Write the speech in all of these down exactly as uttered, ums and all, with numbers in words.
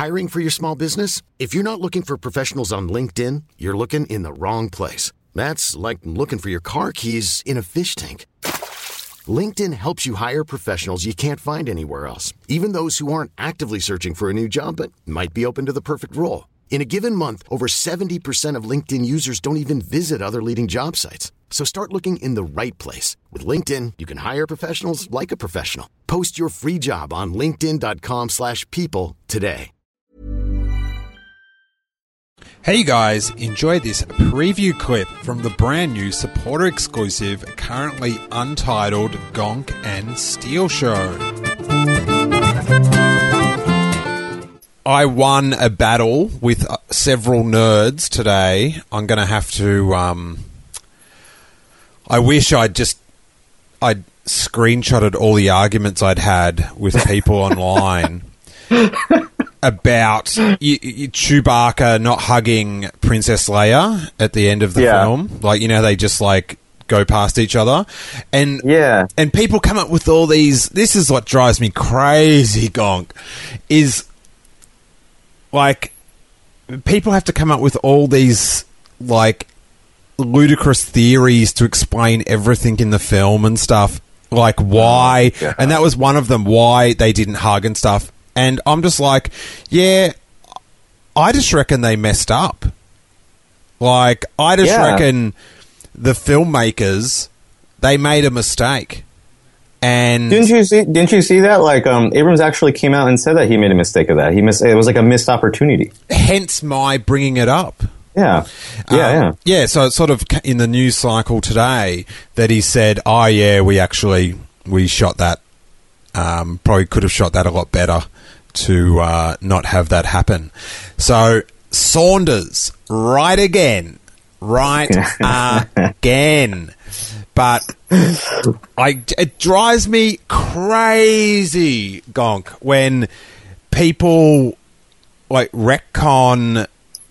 Hiring for your small business? If you're not looking for professionals on LinkedIn, you're looking in the wrong place. That's like looking for your car keys in a fish tank. LinkedIn helps you hire professionals you can't find anywhere else, even those who aren't actively searching for a new job but might be open to the perfect role. In a given month, over seventy percent of LinkedIn users don't even visit other leading job sites. So start looking in the right place. With LinkedIn, you can hire professionals like a professional. Post your free job on linkedin.com slash people today. Hey guys, enjoy this preview clip from the brand new supporter exclusive, currently untitled Gonk and Steel Show. I won a battle with uh, several nerds today. I'm going to have to... Um, I wish I'd just... I'd screenshotted all the arguments I'd had with people online about y- y- Chewbacca not hugging Princess Leia at the end of the yeah. film. Like, you know, they just, like, go past each other. And yeah. and people come up with all these... This is what drives me crazy, Gonk, is... Like, people have to come up with all these, like, ludicrous theories to explain everything in the film and stuff. Like, why... Oh, and that was one of them, why they didn't hug and stuff. And I'm just like, yeah, I just reckon they messed up. Like, I just yeah. reckon the filmmakers, they made a mistake. And didn't you see? Didn't you see that? Like, um, Abrams actually came out and said that he made a mistake of that. He missed. It was like a missed opportunity. Hence my bringing it up. Yeah, yeah, um, yeah. Yeah, so it's sort of in the news cycle today that he said, "Oh yeah, we actually we shot that. Um, probably could have shot that a lot better to uh, not have that happen." So Saunders, right again, right again. But I, it drives me crazy, Gonk, when people like retcon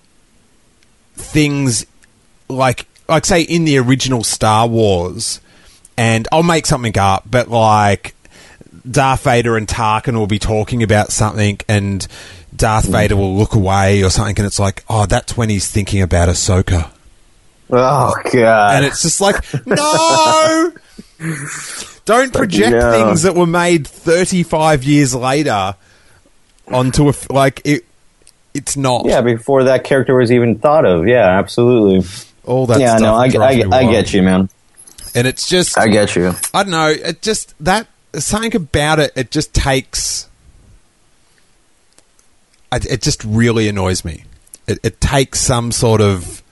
things like, like say in the original Star Wars, and I'll make something up, but like Darth Vader and Tarkin will be talking about something and Darth Vader will look away or something, and it's like, oh, that's when he's thinking about Ahsoka. Oh, God. And it's just like, no! Don't project no. things that were made thirty-five years later onto a... Like, it, it's not. Yeah, before that character was even thought of. Yeah, absolutely. All that yeah, stuff. no, I, I, I get you, man. And it's just... I get you. I don't know. It just... That... Something about it, it just takes... It, it just really annoys me. It, it takes some sort of...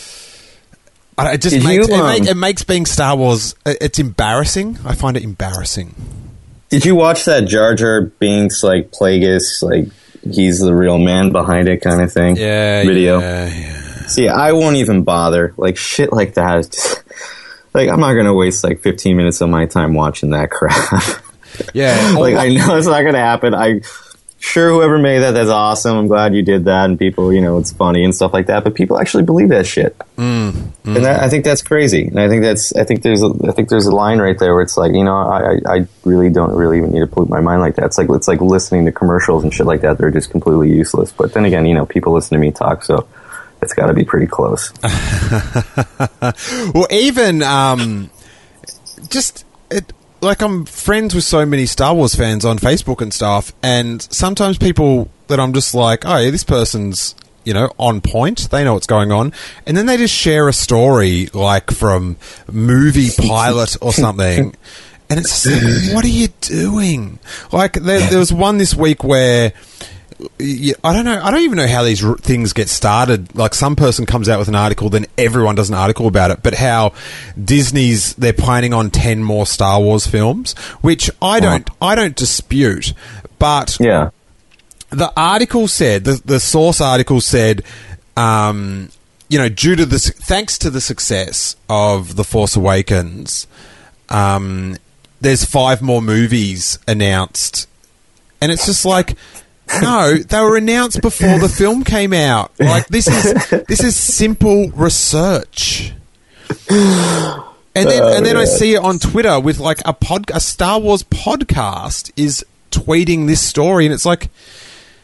It just Did makes, you, um, it, make, it makes being Star Wars... It's embarrassing. I find it embarrassing. Did you watch that Jar Jar Binks, like, Plagueis, like, he's the real man behind it kind of thing? Yeah, video? Yeah, yeah. See, I won't even bother. Like, shit like that is just... Like, I'm not going to waste, like, fifteen minutes of my time watching that crap. Yeah. Like, I know it's not going to happen. I... Sure, whoever made that, that's awesome. I'm glad you did that, and people, you know, it's funny and stuff like that. But people actually believe that shit, mm, mm. and that, I think that's crazy. And I think that's, I think there's, a, I think there's a line right there where it's like, you know, I, I really don't really even need to pollute my mind like that. It's like, it's like listening to commercials and shit like that. They're just completely useless. But then again, you know, people listen to me talk, so it's got to be pretty close. Well, even um, just it. Like, I'm friends with so many Star Wars fans on Facebook and stuff, and sometimes people that I'm just like, oh, yeah, this person's, you know, on point. They know what's going on. And then they just share a story, like, from Movie Pilot or something, and it's just like, what are you doing? Like, there, there was one this week where... I don't know. I don't even know how these r- things get started. Like, some person comes out with an article, then everyone does an article about it. But how Disney's, they're planning on ten more Star Wars films, which I don't, I don't dispute. But yeah, the article said, the the source article said, um, you know, due to the thanks to the success of The Force Awakens, um, there's five more movies announced, and it's just like. No, they were announced before the film came out. Like, this is this is simple research. And then oh, and then yeah. I see it on Twitter with like a pod, a Star Wars podcast is tweeting this story, and it's like,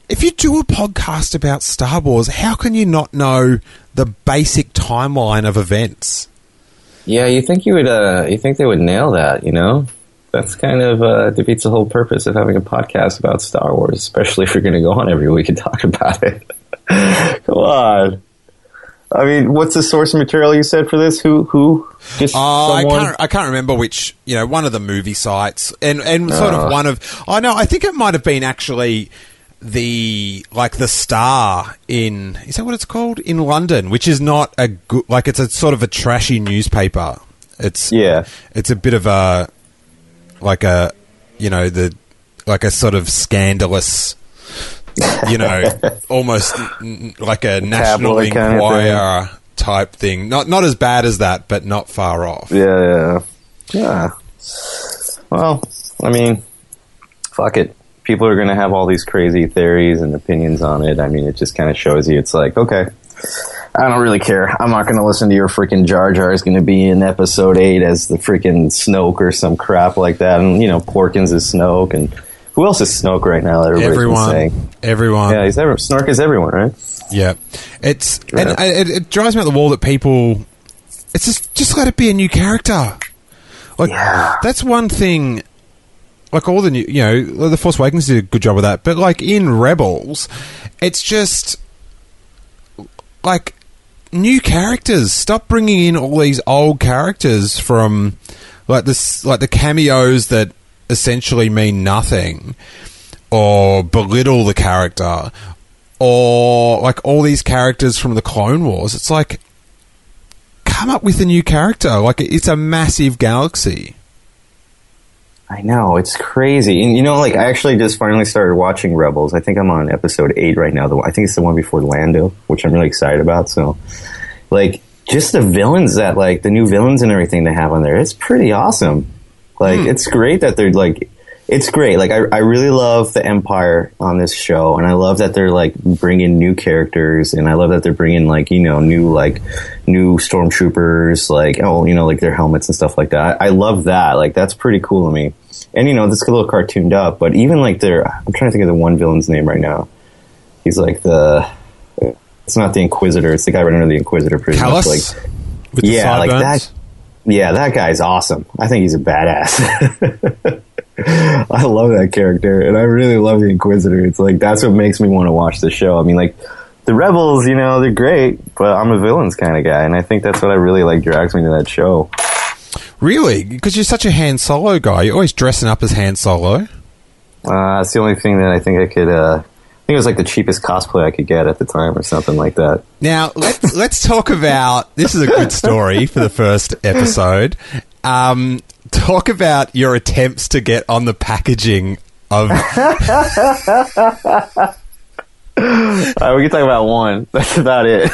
if you do a podcast about Star Wars, how can you not know the basic timeline of events? Yeah, you think you would? Uh, you think they would nail that? You know, that's kind of uh, defeats the whole purpose of having a podcast about Star Wars, especially if you're going to go on every week and talk about it. Come on. I mean, what's the source material you said for this? Who? Who? Just oh, I someone? can't. I can't remember which. You know, one of the movie sites, and and sort Oh. of one of. Oh no, I think it might have been actually the like the Star in. Is that what it's called in London? Which is not a good. Like it's a sort of a trashy newspaper. It's Yeah. It's a bit of a like a you know the like a sort of scandalous. You know, almost n- like a National Tabloid kind of Enquirer type thing. Not not as bad as that, but not far off. Yeah, yeah, yeah. Well, I mean, fuck it. People are going to have all these crazy theories and opinions on it. I mean, it just kind of shows you. It's like, okay, I don't really care. I'm not going to listen to your freaking Jar Jar is going to be in episode eight as the freaking Snoke or some crap like that. And, you know, Porkins is Snoke. And who else is Snoke right now that everybody's Everyone, been saying? everyone. Yeah, he's every, Snork is everyone, right? Yeah, it's Yeah. and it, it drives me up the wall that people. It's just just let it be a new character. Like Yeah. that's one thing. Like all the new, you know, the Force Awakens did a good job of that. But like in Rebels, it's just like new characters. Stop bringing in all these old characters from like this, like the cameos that essentially mean nothing or belittle the character, or like all these characters from the Clone Wars. It's like, come up with a new character. Like it's a massive galaxy. I know, it's crazy. And, you know, like, I actually just finally started watching Rebels. I think I'm on episode eight right now. The, I think it's the one before Lando, which I'm really excited about. So, like, just the villains that, like, the new villains and everything they have on there, it's pretty awesome. Like, Hmm. it's great that they're, like, it's great. Like, I, I really love the Empire on this show, and I love that they're, like, bringing new characters, and I love that they're bringing, like, you know, new, like, new stormtroopers, like, oh, you know, like, their helmets and stuff like that. I, I love that. Like, that's pretty cool to me. And, you know, this is a little cartooned up, but even, like, their, I'm trying to think of the one villain's name right now. He's, like, the, it's not the Inquisitor, it's the guy right under the Inquisitor pretty Callus? much. Like, With the yeah, like sideburns? that. Yeah, that guy's awesome. I think he's a badass. I love that character, and I really love the Inquisitor. It's like, that's what makes me want to watch the show. I mean, like, the Rebels, you know, they're great, but I'm a villains kind of guy, and I think that's what I really, like, drags me to that show. Really? Because you're such a Han Solo guy. You're always dressing up as Han Solo. Uh, it's the only thing that I think I could, uh, I think it was like the cheapest cosplay I could get at the time or something like that. Now, let's, let's talk about... This is a good story for the first episode. Um, talk about your attempts to get on the packaging of... Uh, we can talk about one. That's about it.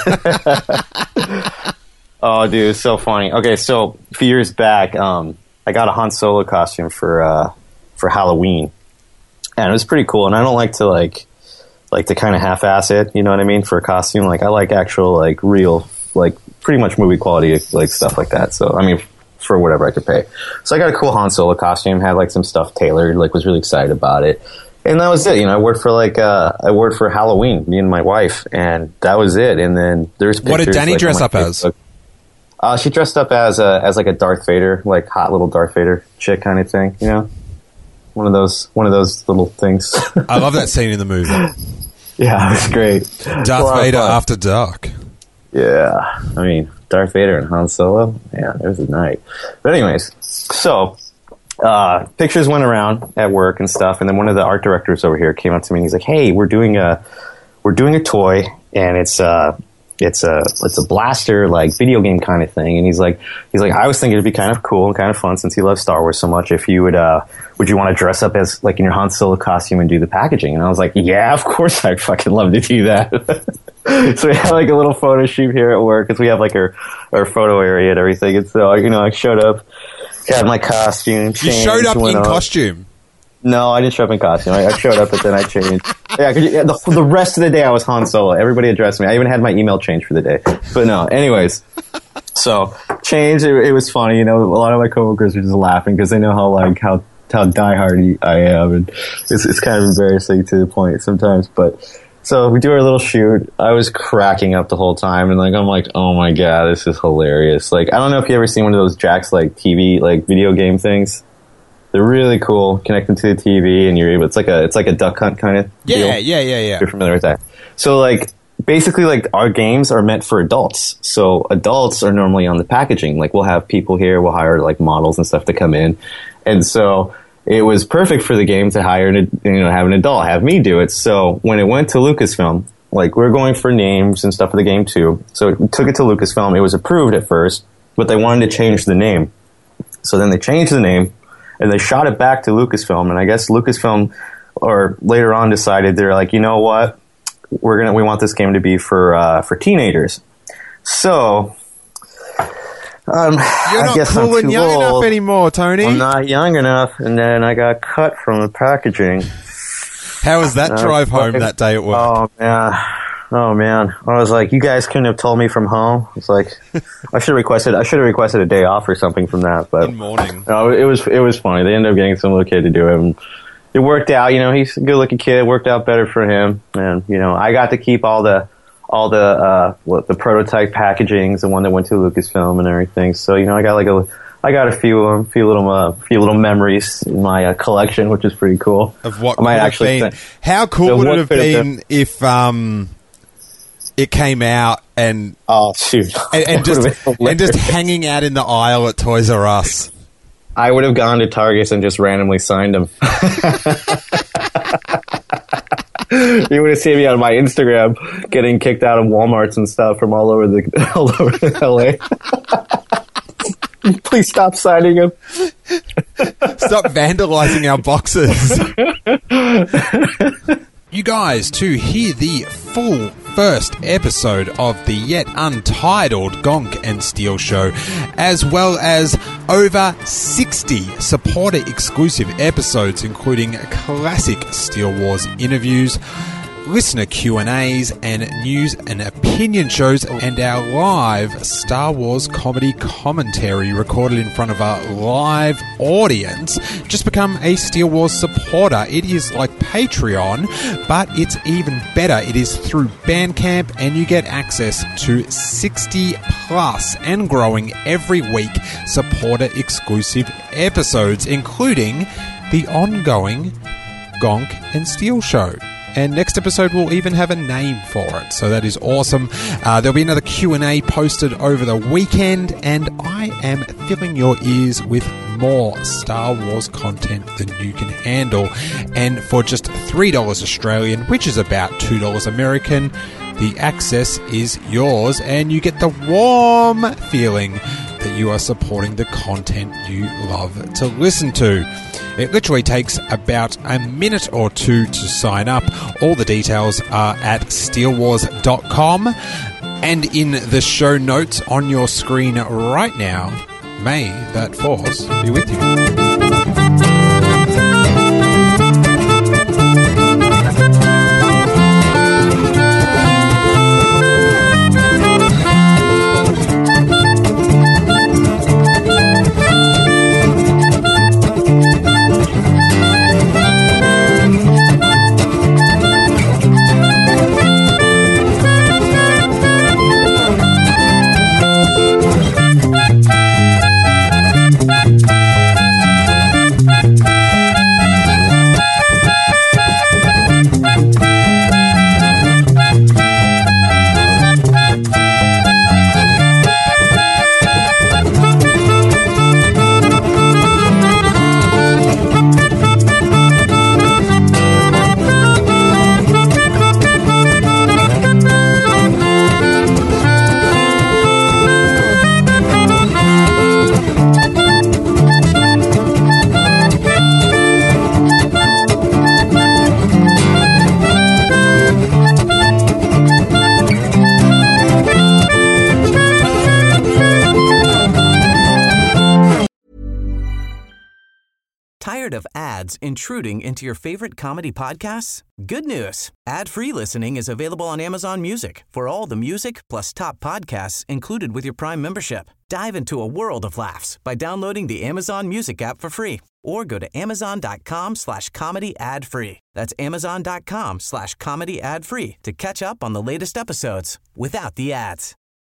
Oh, dude, it's so funny. Okay, so a few years back, um, I got a Han Solo costume for uh, for Halloween, and it was pretty cool. And I don't like to like like to kind of half-ass it, you know what I mean, for a costume. Like I like actual like real like pretty much movie quality like stuff like that. So I mean, for whatever I could pay. So I got a cool Han Solo costume, had like some stuff tailored, like was really excited about it. And that was it. You know, I wore it for like uh, I wore it for Halloween, me and my wife, and that was it. And then there's pictures, What did Danny like, dress on my up as? Facebook. Uh, she dressed up as a, as like a Darth Vader, like hot little Darth Vader chick kind of thing. You know, one of those one of those little things. I love that scene in the movie. Yeah, it was great. Darth Vader After Dark. Yeah, I mean Darth Vader and Han Solo. Yeah, it was a night. But anyways, so. Uh, pictures went around at work and stuff, and then one of the art directors over here came up to me and he's like, "Hey, we're doing a we're doing a toy, and it's uh it's a it's a blaster like video game kind of thing." And he's like he's like I was thinking it'd be kind of cool and kind of fun since he loves Star Wars so much if you would uh would you want to dress up as like in your Han Solo costume and do the packaging? And I was like, yeah, of course I'd fucking love to do that. So we had like a little photo shoot here at work because we have like our our photo area and everything. And so you know I showed up. Got my costume. You changed, showed up went in on. costume. No, I didn't show up in costume. I, I showed up, but then I changed. Yeah, 'cause you- the, the rest of the day I was Han Solo. Everybody addressed me. I even had my email changed for the day. But no, anyways. So, changed. It, it was funny. You know, a lot of my coworkers were just laughing because they know how, like, how how diehard I am, and it's it's kind of embarrassing to the point sometimes. But so we do our little shoot. I was cracking up the whole time, and like I'm like, oh my god, this is hilarious. Like I don't know if you ever seen one of those Jack's like T V like video game things. They're really cool, connected to the T V, and you're able. It's like a it's like a duck hunt kind of. Yeah, deal. yeah, yeah, yeah. You're familiar with that. So like basically, like our games are meant for adults. So adults are normally on the packaging. Like we'll have people here, we'll hire like models and stuff to come in, and so it was perfect for the game to hire an, you know, have an adult, have me do it. So when it went to Lucasfilm, like we're going for names and stuff for the game too. So we took it to Lucasfilm. It was approved at first, but they wanted to change the name. So then they changed the name. And they shot it back to Lucasfilm, and I guess Lucasfilm, or later on, decided they're like, you know what, we're gonna we want this game to be for uh, for teenagers. So, um, You're I not guess cool I'm and too young old. enough anymore, Tony. I'm not young enough, and then I got cut from the packaging. How was that Uh, drive home fucking- that day at work? Oh man, oh man! I was like, you guys couldn't have told me from home. It's like I should have requested. I should have requested a day off or something from that. But In morning. no, it was it was funny. They ended up getting some little kid to do it. And it worked out. You know, he's a good looking kid. It worked out better for him. And you know, I got to keep all the all the uh, what, the prototype packagings, the one that went to Lucasfilm and everything. So you know, I got like a I got a few um, few little uh, few little memories in my uh, collection, which is pretty cool. Of what I might could have actually been. say- How cool So would what it have could have been if um, it came out and Oh shoot! and, and That just would've been and just hilarious. hanging out in the aisle at Toys R Us? I would have gone to Target and just randomly signed them. You would have seen me on my Instagram getting kicked out of Walmarts and stuff from all over the all over L A. Please stop signing them. Stop vandalizing our boxes. You guys, to hear the full first episode of the yet untitled Gonk and Steel show, as well as over sixty supporter exclusive episodes, including classic Steel Wars interviews, listener Q and A's, and news and opinion shows, and our live Star Wars comedy commentary recorded in front of a live audience. Just become a Steel Wars supporter. It is like Patreon, but it's even better. It is through Bandcamp, and you get access to sixty plus and growing every week supporter exclusive episodes, including the ongoing Gonk and Steel show. And next episode will even have a name for it, so that is awesome. Uh, there'll be another Q and A posted over the weekend, and I am filling your ears with more Star Wars content than you can handle. And for just three dollars Australian, which is about two dollars American, the access is yours, and you get the warm feeling that you are supporting the content you love to listen to. It literally takes about a minute or two to sign up. All the details are at steel wars dot com and in the show notes on your screen right now. May that force be with you. Tired of ads intruding into your favorite comedy podcasts? Good news. Ad-free listening is available on Amazon Music for all the music plus top podcasts included with your Prime membership. Dive into a world of laughs by downloading the Amazon Music app for free or go to amazon.com slash comedy ad free. That's amazon.com slash comedy ad free to catch up on the latest episodes without the ads.